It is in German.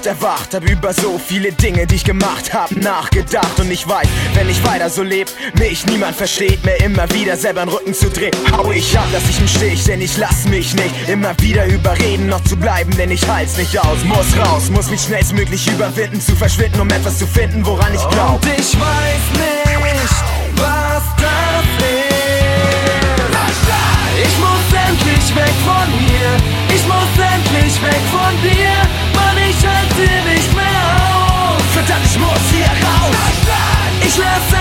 erwacht, hab über so viele Dinge, die ich gemacht hab, nachgedacht. Und ich weiß, wenn ich weiter so leb, mich niemand versteht, mir immer wieder selber den Rücken zu drehen. Hau ich ab, lass ich im Stich, denn ich lass mich nicht immer wieder überreden, noch zu bleiben, denn ich halt's nicht aus. Muss raus, muss mich schnellstmöglich überwinden, zu verschwinden, um etwas zu finden, woran ich glaub. Und ich weiß nicht, was das ist. Ich muss endlich weg von hier, ich muss endlich weg von dir. Mann, ich halte nicht mehr aus. Verdammt, ich muss hier raus. Ich lass